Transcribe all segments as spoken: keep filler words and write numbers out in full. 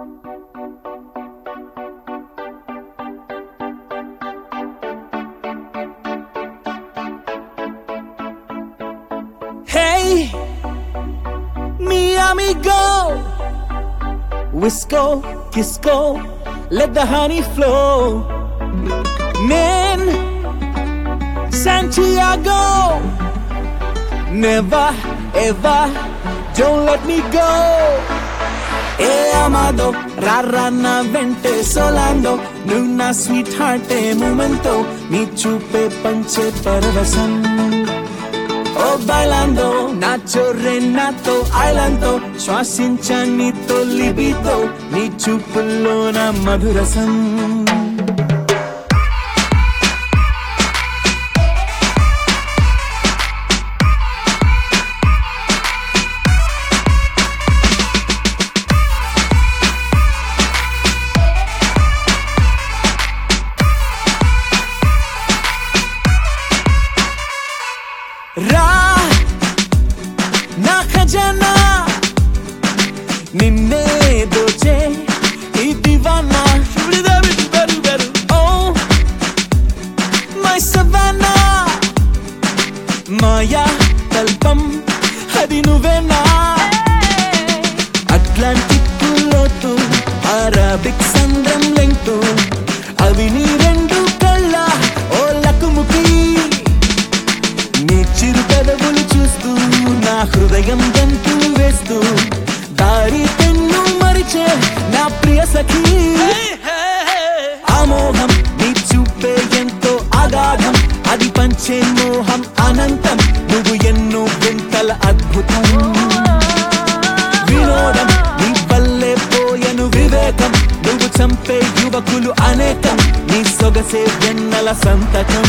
Hey, mi amigo, Wisco, Kisco, let the honey flow. Nen, Santiago, never, ever, don't let me go. Hey amado, rara na vente solando, nuna sweetheart e momento, mi chupe panche parvasam. Oh bailando, nacho Renato, ailanto, శ్వాసించనితో libido, నీ చూపుల్లోన మధురసం. రా నా ఖజానా నిన్నే దోచే ఈ దివానా oh my savannah మాయా కల్పం అది నువ్వేనా Atlantic లోతు అరబిక్ సంద్రం లెంగ్తు అవి నీ రెండు కళ్ళ ఓ లకుముకి నీ చిరు పెదవులు చూస్తూ నా హృదయం గంతు వేస్తూ దారి తెన్ను మరిచే నా ప్రియ సఖీ అమోహం నీ చూపే ఎంతో అగాధం అది పంచే మోహం అనంతం నువ్వు ఎన్నో వింతల అద్భుతం వినోదం నీ పల్లె పోయను వివేకం నువ్వు చంపే యువకులు అనేకం నీ సొగసే వెన్నెల సంతకం.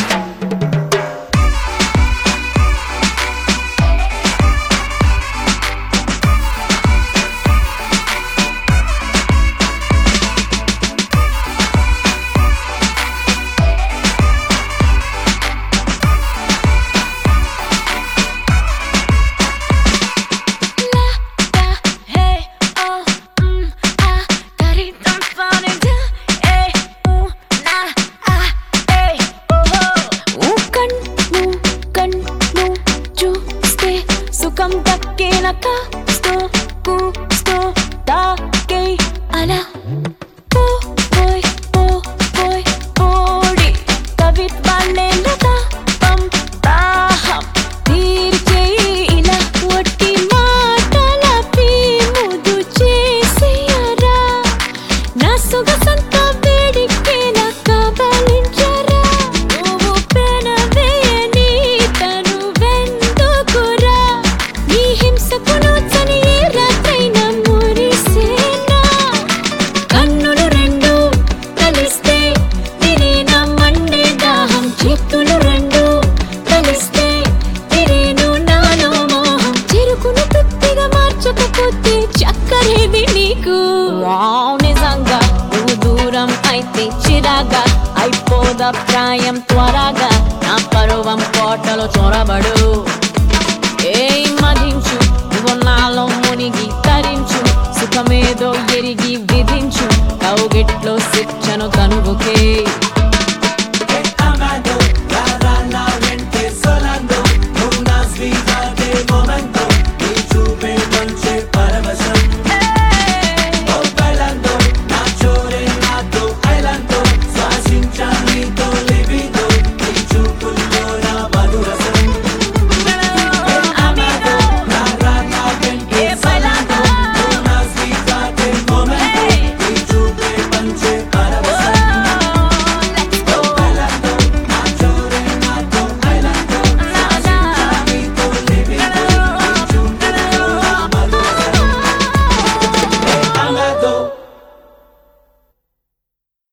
Sukham dakke na kasto kusto dakke ala po boy po boy podi tavit banne lata pam taham tirche ila watti maatala pi mudu chesiyara na sugasanta vedikke na kabalinchara nuvu penave ni tanu vendukura ni himsakunu tani ratraina murisena kannulu rendu kaliste direna mande daham chettulu rendu kaliste direnu nalo moham cherukunu pittiga marchakapothe chakkaredi neeku nizanga nuvu dooram aithe chiraga aipoda prayam twaraga na paruvam kotalo chorabadu ఏయ్ మదించు నువ్వు నాలో మునిగి తరించు సుఖమేదో ఎరిగి విధించు కౌగిట్లో శిక్షను కనుగొకే